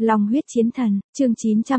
Long huyết chiến thần, chương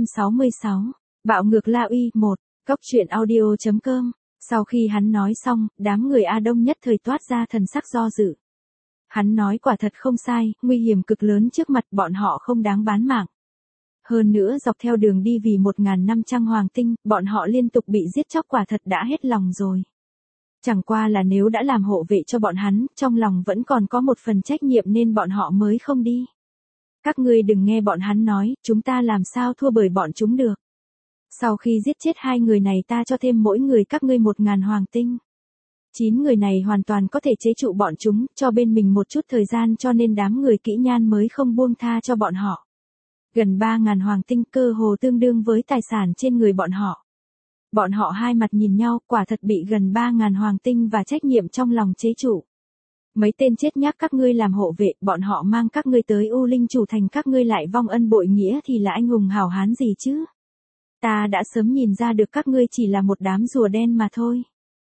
966. Bạo ngược La Uy 1, Cốc truyện audio.com. Sau khi hắn nói xong, đám người A Đông nhất thời toát ra thần sắc do dự. Hắn nói quả thật không sai, nguy hiểm cực lớn trước mặt bọn họ không đáng bán mạng. Hơn nữa dọc theo đường đi vì 1.500 hoàng tinh, bọn họ liên tục bị giết chóc quả thật đã hết lòng rồi. Chẳng qua là nếu đã làm hộ vệ cho bọn hắn, trong lòng vẫn còn có một phần trách nhiệm nên bọn họ mới không đi. Các ngươi đừng nghe bọn hắn nói, chúng ta làm sao thua bởi bọn chúng được. Sau khi giết chết 2 người này ta cho thêm mỗi người các ngươi 1.000 hoàng tinh. 9 người này hoàn toàn có thể chế trụ bọn chúng, cho bên mình một chút thời gian cho nên đám người kỹ nhan mới không buông tha cho bọn họ. Gần 3.000 hoàng tinh cơ hồ tương đương với tài sản trên người bọn họ. Bọn họ hai mặt nhìn nhau, quả thật bị gần 3.000 hoàng tinh và trách nhiệm trong lòng chế trụ. Mấy tên chết nhác các ngươi làm hộ vệ, bọn họ mang các ngươi tới U Linh chủ thành các ngươi lại vong ân bội nghĩa thì là anh hùng hảo hán gì chứ? Ta đã sớm nhìn ra được các ngươi chỉ là một đám rùa đen mà thôi.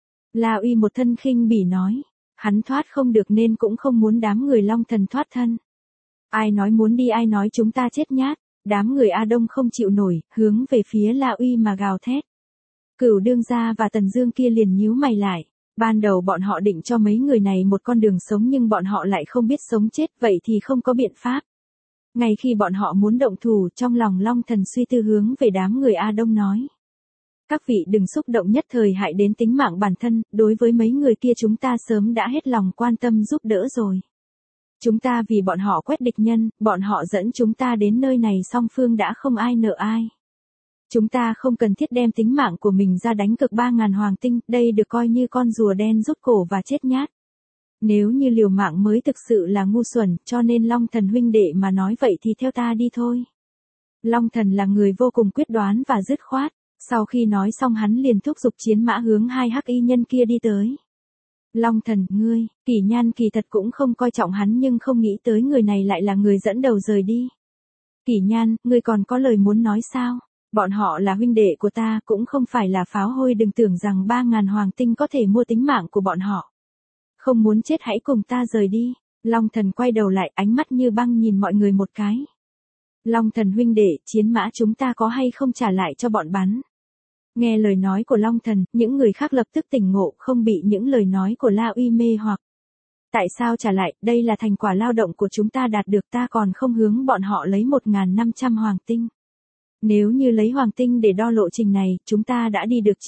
La Uy một thân khinh bỉ nói, hắn thoát không được nên cũng không muốn đám người Long Thần thoát thân. Ai nói muốn đi ai nói chúng ta chết nhát, đám người A Đông không chịu nổi, hướng về phía La Uy mà gào thét. Cửu Đương Gia và Tần Dương kia liền nhíu mày lại. Ban đầu bọn họ định cho mấy người này một con đường sống nhưng bọn họ lại không biết sống chết vậy thì không có biện pháp. Ngay khi bọn họ muốn động thủ trong lòng Long Thần suy tư hướng về đám người A Đông nói. Các vị đừng xúc động nhất thời hại đến tính mạng bản thân, đối với mấy người kia chúng ta sớm đã hết lòng quan tâm giúp đỡ rồi. Chúng ta vì bọn họ quét địch nhân, bọn họ dẫn chúng ta đến nơi này song phương đã không ai nợ ai. Chúng ta không cần thiết đem tính mạng của mình ra đánh cực 3.000 hoàng tinh, đây được coi như con rùa đen rút cổ và chết nhát. Nếu như liều mạng mới thực sự là ngu xuẩn, cho nên Long Thần huynh đệ mà nói vậy thì theo ta đi thôi. Long Thần là người vô cùng quyết đoán và dứt khoát, sau khi nói xong hắn liền thúc giục chiến mã hướng 2 hắc y nhân kia đi tới. Long Thần, ngươi, Kỷ Nhan kỳ thật cũng không coi trọng hắn nhưng không nghĩ tới người này lại là người dẫn đầu rời đi. Kỷ Nhan, ngươi còn có lời muốn nói sao? Bọn họ là huynh đệ của ta, cũng không phải là pháo hôi, đừng tưởng rằng 3.000 hoàng tinh có thể mua tính mạng của bọn họ. Không muốn chết hãy cùng ta rời đi. Long Thần quay đầu lại, ánh mắt như băng nhìn mọi người một cái. Long Thần huynh đệ, chiến mã chúng ta có hay không trả lại cho bọn bắn? Nghe lời nói của Long Thần, những người khác lập tức tỉnh ngộ, không bị những lời nói của La Uy mê hoặc. Tại sao trả lại, đây là thành quả lao động của chúng ta đạt được, ta còn không hướng bọn họ lấy 1.500 hoàng tinh. Nếu như lấy hoàng tinh để đo lộ trình này, chúng ta đã đi được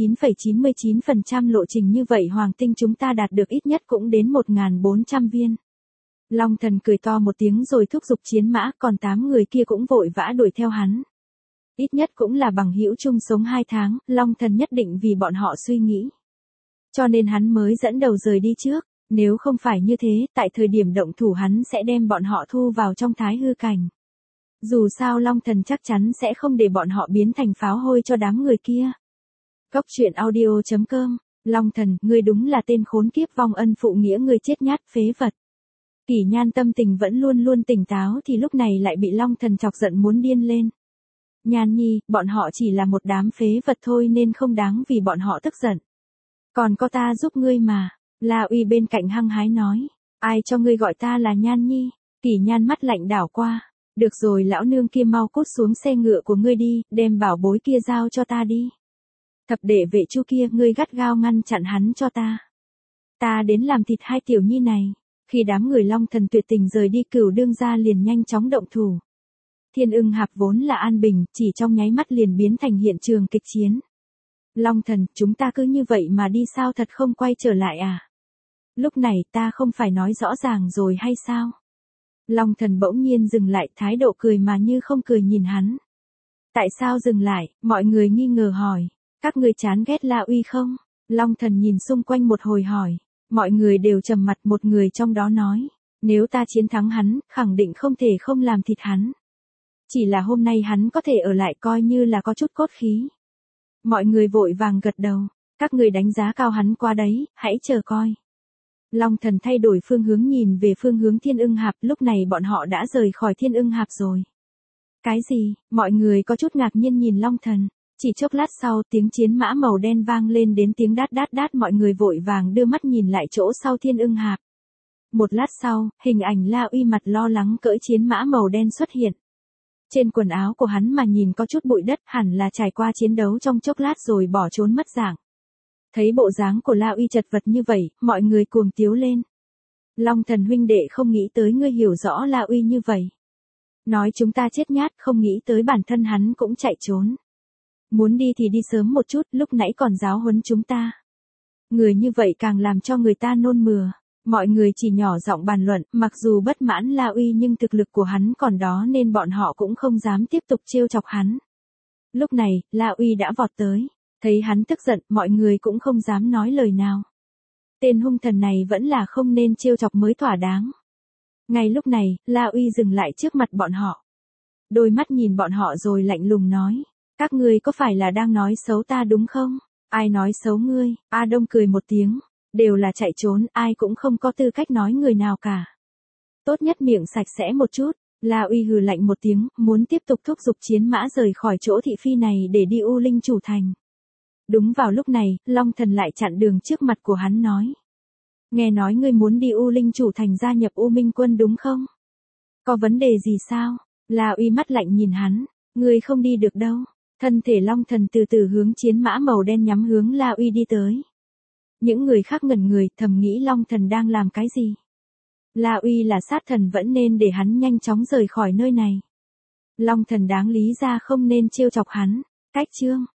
99,99% lộ trình, như vậy hoàng tinh chúng ta đạt được ít nhất cũng đến 1.400 viên. Long Thần cười to một tiếng rồi thúc giục chiến mã, còn 8 người kia cũng vội vã đuổi theo hắn. Ít nhất cũng là bằng hữu chung sống 2 tháng, Long Thần nhất định vì bọn họ suy nghĩ. Cho nên hắn mới dẫn đầu rời đi trước, nếu không phải như thế, tại thời điểm động thủ hắn sẽ đem bọn họ thu vào trong thái hư cảnh. Dù sao Long Thần chắc chắn sẽ không để bọn họ biến thành pháo hôi cho đám người kia. Cốc truyện audio.com. Long Thần, ngươi đúng là tên khốn kiếp vong ân phụ nghĩa, ngươi chết nhát phế vật. Kỷ Nhan tâm tình vẫn luôn luôn tỉnh táo thì lúc này lại bị Long Thần chọc giận muốn điên lên. Nhan nhi, bọn họ chỉ là một đám phế vật thôi nên không đáng vì bọn họ tức giận. Còn có ta giúp ngươi mà. La Uy bên cạnh hăng hái nói. Ai cho ngươi gọi ta là Nhan nhi? Kỷ Nhan mắt lạnh đảo qua. Được rồi, lão nương kia mau cút xuống xe ngựa của ngươi đi, đem bảo bối kia giao cho ta đi. Thập đệ vệ Chu kia, ngươi gắt gao ngăn chặn hắn cho ta. Ta đến làm thịt 2 tiểu nhi này. Khi đám người Long Thần tuyệt tình rời đi, Cửu Đương Gia liền nhanh chóng động thủ. Thiên Ưng Hạp vốn là an bình, chỉ trong nháy mắt liền biến thành hiện trường kịch chiến. Long Thần, chúng ta cứ như vậy mà đi sao, thật không quay trở lại à? Lúc này ta không phải nói rõ ràng rồi hay sao? Long Thần bỗng nhiên dừng lại, thái độ cười mà như không cười nhìn hắn. Tại sao dừng lại? Mọi người nghi ngờ hỏi. Các ngươi chán ghét La Uy không? Long Thần nhìn xung quanh một hồi hỏi. Mọi người đều trầm mặt, một người trong đó nói. Nếu ta chiến thắng hắn, khẳng định không thể không làm thịt hắn. Chỉ là hôm nay hắn có thể ở lại coi như là có chút cốt khí. Mọi người vội vàng gật đầu. Các người đánh giá cao hắn qua đấy, hãy chờ coi. Long Thần thay đổi phương hướng nhìn về phương hướng Thiên Ưng Hạp, lúc này bọn họ đã rời khỏi Thiên Ưng Hạp rồi. Cái gì? Mọi người có chút ngạc nhiên nhìn Long Thần. Chỉ chốc lát sau, tiếng chiến mã màu đen vang lên đến tiếng đát đát đát, mọi người vội vàng đưa mắt nhìn lại chỗ sau Thiên Ưng Hạp. Một lát sau, hình ảnh La Uy mặt lo lắng cưỡi chiến mã màu đen xuất hiện. Trên quần áo của hắn mà nhìn có chút bụi đất, hẳn là trải qua chiến đấu trong chốc lát rồi bỏ trốn mất dạng. Thấy bộ dáng của La Uy chật vật như vậy, mọi người cuồng tiếu lên. Long Thần huynh đệ không nghĩ tới ngươi hiểu rõ La Uy như vậy. Nói chúng ta chết nhát, không nghĩ tới bản thân hắn cũng chạy trốn. Muốn đi thì đi sớm một chút, lúc nãy còn giáo huấn chúng ta. Người như vậy càng làm cho người ta nôn mửa. Mọi người chỉ nhỏ giọng bàn luận, mặc dù bất mãn La Uy nhưng thực lực của hắn còn đó nên bọn họ cũng không dám tiếp tục trêu chọc hắn. Lúc này, La Uy đã vọt tới. Thấy hắn tức giận, mọi người cũng không dám nói lời nào. Tên hung thần này vẫn là không nên trêu chọc mới thỏa đáng. Ngay lúc này, La Uy dừng lại trước mặt bọn họ. Đôi mắt nhìn bọn họ rồi lạnh lùng nói. Các ngươi có phải là đang nói xấu ta đúng không? Ai nói xấu ngươi? A Đông cười một tiếng. Đều là chạy trốn, ai cũng không có tư cách nói người nào cả. Tốt nhất miệng sạch sẽ một chút. La Uy hừ lạnh một tiếng, muốn tiếp tục thúc giục chiến mã rời khỏi chỗ thị phi này để đi U Linh Chủ Thành. Đúng vào lúc này, Long Thần lại chặn đường trước mặt của hắn nói. Nghe nói ngươi muốn đi U Linh Chủ Thành gia nhập U Minh Quân đúng không? Có vấn đề gì sao? La Uy mắt lạnh nhìn hắn. Ngươi không đi được đâu. Thân thể Long Thần từ từ hướng chiến mã màu đen nhắm hướng La Uy đi tới. Những người khác ngẩn người thầm nghĩ Long Thần đang làm cái gì? La Uy là sát thần vẫn nên để hắn nhanh chóng rời khỏi nơi này. Long Thần đáng lý ra không nên trêu chọc hắn. Cách chương